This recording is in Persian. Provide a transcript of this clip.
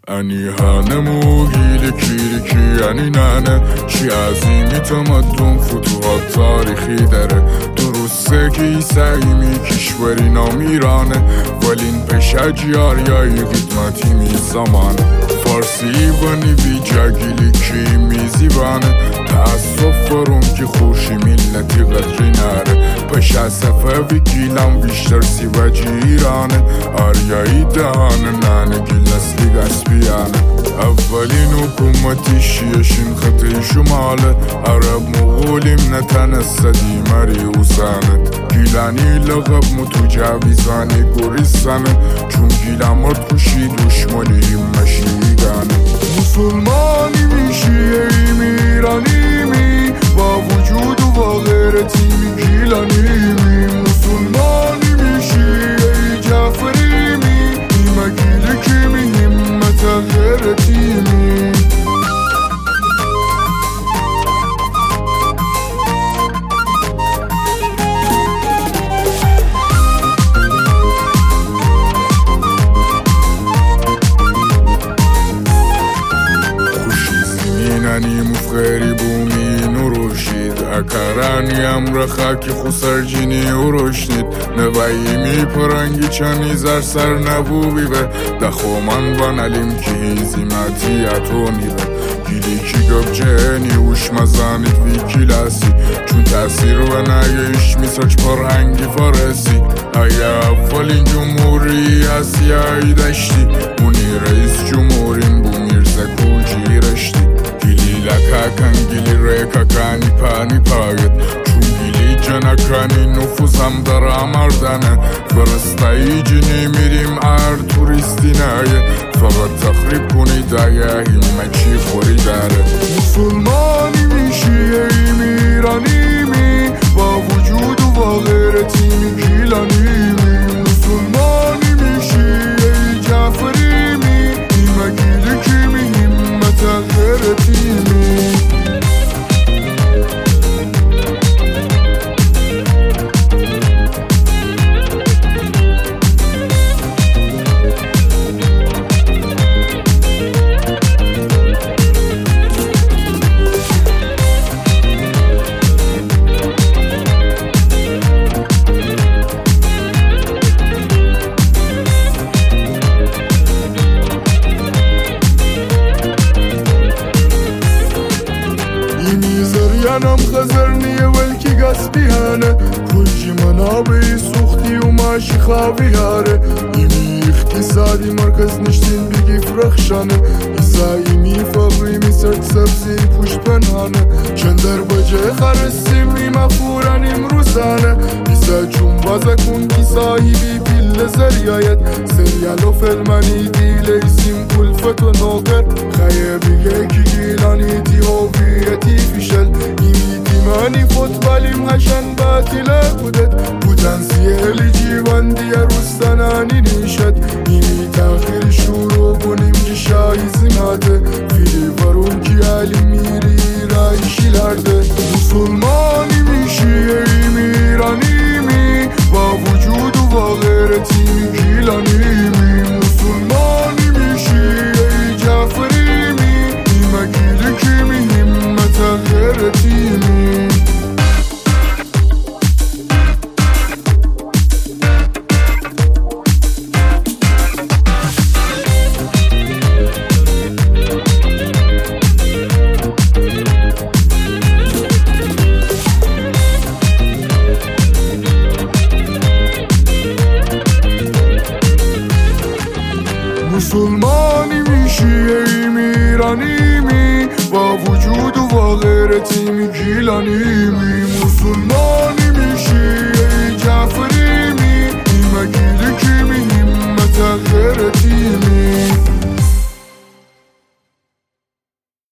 Ani hanemu gili kiriki ani nane چی عظیمی تمدن فتوحات تاریخی داره درسته که ایسایمی کشوری نام ایرانه ولی این پشجیاریایی قدمتی می زمانه فارسی بانی بی جاگیلی که میزیبانه تأصف فرم که خوشی ملتی قدری نره پشه صفوی گیلم بیشتر سیوجی ایرانه آریایی دهانه نانه گیل نسلی گسبیانه اولین حکومتی شیشین خطی شماله عرب مغولیم نتنسدی مری اوسانت گیلانی لغب متجاویزانی گوریستانه چون گیلم مرد خوشی دشمنیم مشیگانه مسلمانی شیعیم ایرانیمی با وجود و با غیرتیم گیلانیمی مسلمانی شیعی جعفریمی ایمه گیلی کمی همت غیرتیمی مفخری بومی نروشید اکرانی امر خاکی خسرجینی اروشنید نواییمی پرنگی چانی زر سر نبوبی به دخومن بانالیم که هیزیماتی اتونی به گیلی کی گب جهنی اوش مزانید وی کلاسی چون تاثیر و نایش میساچ پرهنگی فارسی ایا اولین جمهوری آسیایی داشتی اونی رئیس جمهوریم بو میرزا کوجی رشتی لکاکن گیلی ریکاکانی پانی پاید چون گیلی جنکانی نفوزم در آمردنه فرستایی جنی میریم ار توریستی نایه فقط تخریب کنی دایه همه چی خوری داره مسلمانی می شیعیم ایرانیمی با وجود و با غیرتیم گیلانیمی مسلمانی می شیعی جعفریمی ایمه گیلی کمی همت غیرتیمی ینم خزرنیه ولکی گسبیانه کلجی منابعی سوختی و ماشی خوابیاره ایمی اقتصادی مرکز نشتین بگی فرخشانه ایسا ایمی فقریمی سرد سبزی پشت پنهانه چندر بجه خرسیم ایما فورن امروزانه ایسا چون بازکون کی صاحبی پیل زریایت سریال و فلمانی دیل ایسیم کلفت و نوکر خیه بگه کی گیلانی تی هویتی فیشل ایمیدیمانی فوتبالیم هشن باطله بودد پوتانسیلی جیوان دیه رستنانی نیشد ایمی تاخیر شروع کنیم جشایی زناده فیلی ورون کی علی میری رایشیلرده مسلمانی می شیعیم ایرانیمی با وجود و با غیرتیم گیلانیمی مسلمانی می شیعی جعفریمی ایمه گیلی کمی همت غیرتیمی مسلمانی می شیعیم ایرانیمی با وجود و با غیرتیم گیلانیمی مسلمانی